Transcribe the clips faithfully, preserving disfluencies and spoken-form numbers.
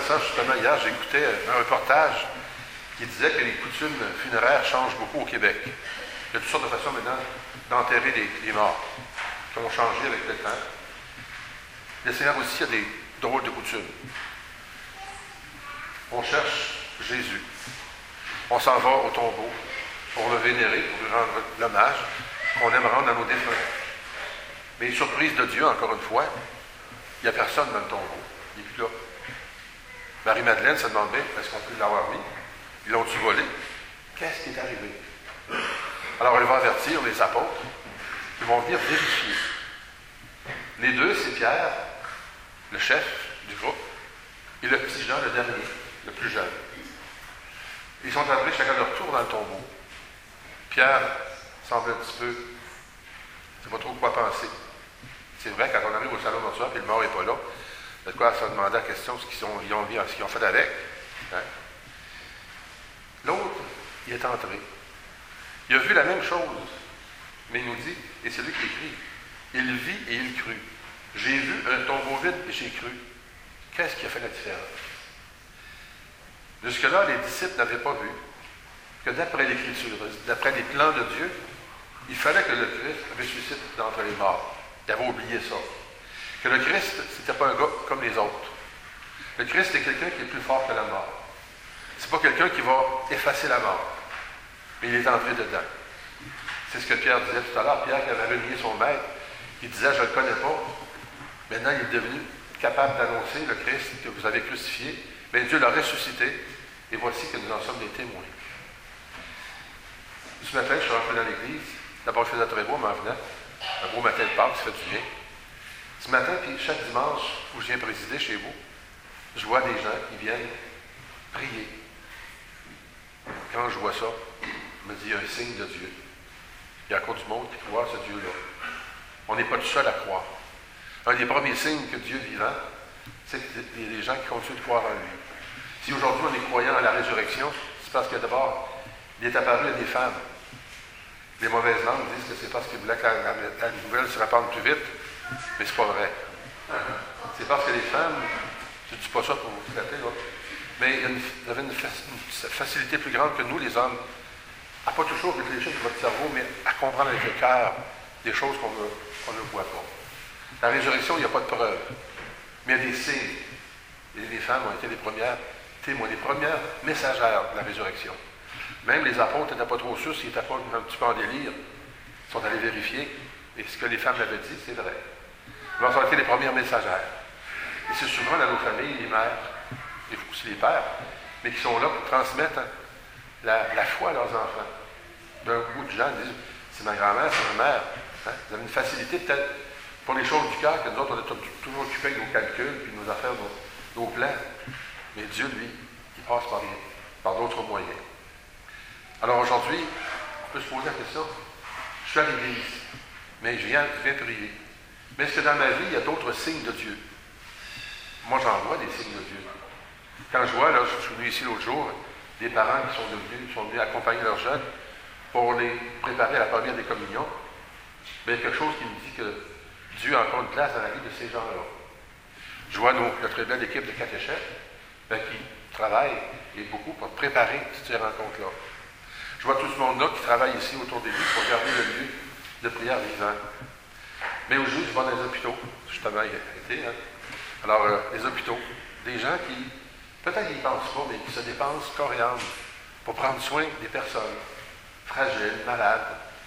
ça, justement, hier, j'écoutais un reportage qui disait que les coutumes funéraires changent beaucoup au Québec. Il y a toutes sortes de façons maintenant d'enterrer les, les morts qui ont changé avec le temps. Le Seigneur aussi a des drôles de coutumes. On cherche Jésus. On s'en va au tombeau pour le vénérer, pour lui rendre l'hommage qu'on aime rendre à nos défunts. Mais surprise de Dieu, encore une fois, il n'y a personne dans le tombeau. Il n'est plus là. Marie-Madeleine se demande bien, est-ce qu'on peut l'avoir mis? Ils l'ont-tu volé? Qu'est-ce qui est arrivé? Alors elle va avertir les apôtres. Ils vont venir vérifier. Les deux, c'est Pierre, le chef du groupe, et le petit Jean, le dernier, le plus jeune. Ils sont entrés chacun leur tour dans le tombeau. Pierre semble un petit peu, je ne sais pas trop quoi penser. C'est vrai, quand on arrive au salon mortuaire et le mort n'est pas là, il y a de quoi se demander la question ce qu'ils ont, ils ont, ce qu'ils ont fait avec. Hein? L'autre, il est entré. Il a vu la même chose, mais il nous dit, et c'est lui qui écrit, il vit et il crut. J'ai vu un tombeau vide et j'ai cru. Qu'est-ce qui a fait la différence? Jusque-là, les disciples n'avaient pas vu que d'après l'Écriture, d'après les plans de Dieu, il fallait que le Christ ressuscite d'entre les morts. Ils avaient oublié ça. Que le Christ, ce n'était pas un gars comme les autres. Le Christ est quelqu'un qui est plus fort que la mort. C'est pas quelqu'un qui va effacer la mort. Mais il est entré dedans. C'est ce que Pierre disait tout à l'heure. Pierre qui avait renié son maître, il disait, je ne le connais pas. Maintenant, il est devenu capable d'annoncer le Christ que vous avez crucifié. Mais Dieu l'a ressuscité. Et voici que nous en sommes des témoins. Ce matin, je suis rentré dans l'église. D'abord, je faisais très beau, mais en venant. Un beau matin de Pâques, ça fait du bien. Ce matin, puis chaque dimanche où je viens présider chez vous, je vois des gens qui viennent prier. Quand je vois ça, je me dis, il y a un signe de Dieu. Il y a encore du monde qui croit à ce Dieu-là. On n'est pas tout seul à croire. Un des premiers signes que Dieu est vivant, c'est qu'il y a des gens qui continuent de croire en lui. Si aujourd'hui on est croyant à la résurrection, c'est parce que d'abord, il est apparu à des femmes. Les mauvaises langues disent que c'est parce qu'ils voulaient que la, la, la nouvelle se répande plus vite, mais c'est pas vrai. C'est parce que les femmes, je ne dis pas ça pour vous flatter, là, mais il y a une, vous avez une, une facilité plus grande que nous, les hommes, à pas toujours réfléchir avec votre cerveau, mais à comprendre avec le cœur des choses qu'on ne, qu'on ne voit pas. La résurrection, il n'y a pas de preuve, mais il y a des signes. Et les femmes ont été les premières témoins, les premières messagères de la résurrection. Même les apôtres n'étaient pas trop sûrs s'ils n'étaient pas un petit peu en délire. Ils sont allés vérifier, et ce que les femmes avaient dit, c'est vrai. Alors, ça a été les premières messagères. Et c'est souvent dans nos familles, les mères, et aussi les pères, mais qui sont là pour transmettre la, la foi à leurs enfants. D'un coup de gens disent, c'est ma grand-mère, c'est ma mère. Hein? Vous avez une facilité peut-être pour les choses du cœur, que nous autres, on est toujours occupés avec nos calculs, puis nos affaires, nos, nos plans. Mais Dieu, lui, il passe par, par d'autres moyens. Alors aujourd'hui, on peut se poser la question, je suis à l'église, mais je viens, je viens prier. Mais est-ce que dans ma vie, il y a d'autres signes de Dieu? Moi, j'en vois des signes de Dieu. Quand je vois, là, je suis venu ici l'autre jour, des parents qui sont venus, sont venus accompagner leurs jeunes pour les préparer à la première des communions, mais il y a quelque chose qui me dit que Dieu a encore une place dans la vie de ces gens-là. Je vois nos, notre belle équipe de catéchètes ben, qui travaille et beaucoup pour préparer toutes ces rencontres-là. Je vois tout ce monde-là qui travaille ici autour des lits pour garder le lieu de prière vivant. Mais aujourd'hui, je vais dans les hôpitaux, justement, il y a été, hein? Alors, euh, les hôpitaux, des gens qui, peut-être qu'ils n'y pensent pas, mais qui se dépensent corps et âme pour prendre soin des personnes fragiles, malades,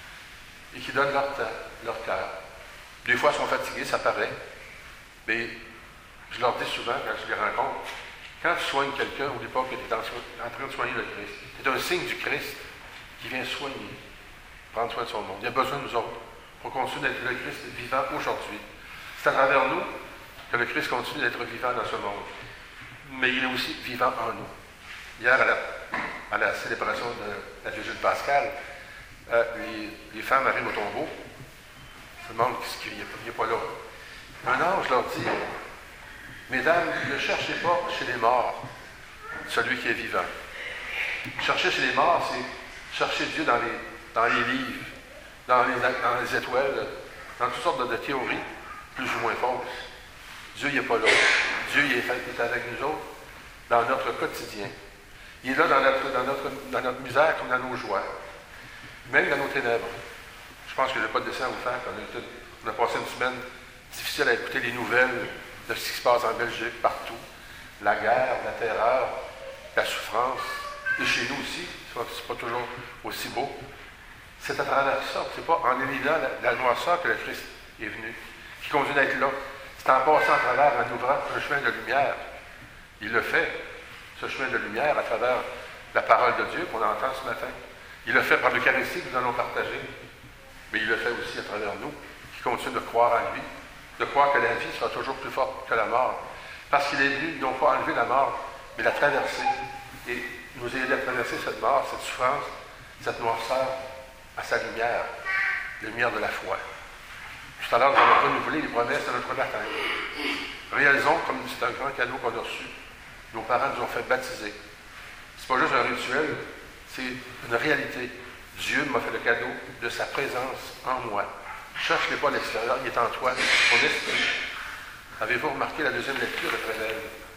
et qui donnent leur temps, leur cœur. Des fois, ils sont fatigués, ça paraît, mais je leur dis souvent, quand je les rencontre, quand tu soignes quelqu'un, n'oublie pas que tu es en, en train de soigner le Christ. C'est un signe du Christ qui vient soigner, prendre soin de son monde. Il y a besoin de nous autres pour continuer d'être le Christ vivant aujourd'hui. C'est à travers nous que le Christ continue d'être vivant dans ce monde. Mais il est aussi vivant en nous. Hier, à la, à la célébration de la Vigile pascale, euh, les, les femmes arrivent au tombeau. Je me demande ce qu'il n'est pas là. Un ange leur dit, mesdames, ne cherchez pas chez les morts celui qui est vivant. Chercher chez les morts, c'est chercher Dieu dans les, dans les livres, dans les, dans les étoiles, dans toutes sortes de, de théories, plus ou moins fausses. Dieu n'est pas là. Dieu il est, il est avec nous autres. dans notre quotidien. Il est là dans notre, dans notre, dans notre misère comme dans nos joies, même dans nos ténèbres. Je pense que je n'ai pas de dessin à vous faire. On a, été, on a passé une semaine difficile à écouter les nouvelles de ce qui se passe en Belgique, partout. La guerre, la terreur, la souffrance. Et chez nous aussi, ce n'est pas toujours aussi beau. C'est à travers ça, c'est pas en éliminant la, la noirceur que le Christ est venu, qui continue d'être là. C'est en passant à travers, en ouvrant un chemin de lumière. Il le fait, ce chemin de lumière, à travers la parole de Dieu qu'on entend ce matin. Il le fait par l'Eucharistie que nous allons partager, mais il le fait aussi à travers nous, qui continuent de croire en lui, de croire que la vie sera toujours plus forte que la mort. Parce qu'il est venu, non pas enlever la mort, mais la traverser. Et nous aider à traverser cette mort, cette souffrance, cette noirceur, à sa lumière, la lumière de la foi. Tout à l'heure, nous allons renouveler les promesses de notre baptême. Réalisons, comme c'est un grand cadeau qu'on a reçu, nos parents nous ont fait baptiser. Ce n'est pas juste un rituel, c'est une réalité. Dieu m'a fait le cadeau de sa présence en moi. Cherche-les pas à l'extérieur, il est en toi, ton esprit. Avez-vous remarqué la deuxième lecture de Prédel?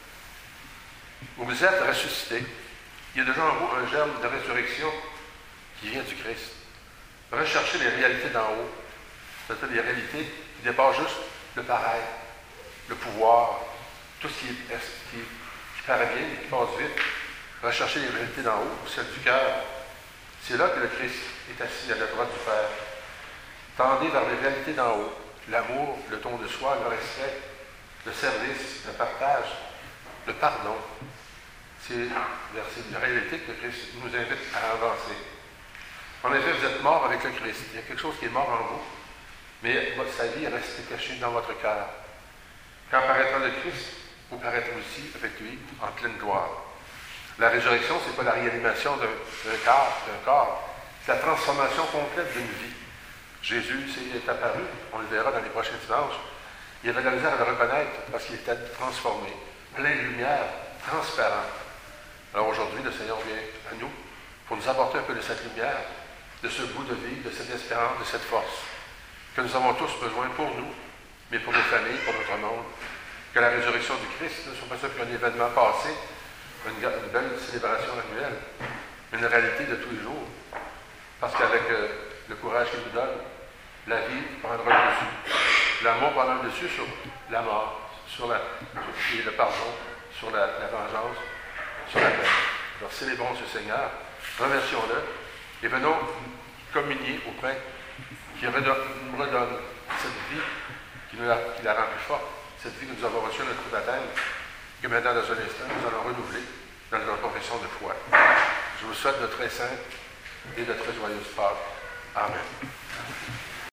Vous êtes ressuscités. Il y a déjà en vous un germe de résurrection qui vient du Christ. Recherchez les réalités d'en haut. C'est-à-dire les réalités qui dépassent juste le pareil, le pouvoir, tout ce qui, est, qui, qui paraît bien et qui passe vite. Recherchez les réalités d'en haut, celles du cœur. C'est là que le Christ est assis à la droite du Père. Tendez vers les réalités d'en haut, l'amour, le don de soi, le respect, le service, le partage, le pardon. C'est vers ces réalités que le Christ nous invite à avancer. En effet, vous êtes mort avec le Christ. Il y a quelque chose qui est mort en vous, mais votre, sa vie est restée cachée dans votre cœur. Quand paraîtra le Christ, vous paraîtrez aussi avec lui en pleine gloire. La résurrection, ce n'est pas la réanimation d'un corps, d'un corps, c'est la transformation complète d'une vie. Jésus est apparu, on le verra dans les prochains dimanches. Il avait de la misère à le reconnaître parce qu'il était transformé, plein de lumière, transparent. Alors aujourd'hui, le Seigneur vient à nous pour nous apporter un peu de cette lumière, de ce goût de vie, de cette espérance, de cette force que nous avons tous besoin pour nous, mais pour nos familles, pour notre monde. Que la résurrection du Christ ne soit pas seulement un événement passé, une, une belle célébration annuelle, mais une réalité de tous les jours. Parce qu'avec euh, le courage qu'il nous donne, la vie prendra le dessus. L'amour prendra le dessus sur la mort, sur, la, sur le pardon, sur la, la vengeance, sur la paix. Alors célébrons ce Seigneur, remercions-le et venons communier au pain qui redonne, nous redonne cette vie qui, nous la, qui la rend plus forte, cette vie que nous avons reçue à notre baptême, que maintenant, dans un instant, nous allons renouveler dans notre confession de foi. Je vous souhaite de très saintes et de très joyeuses Pâques. Amen.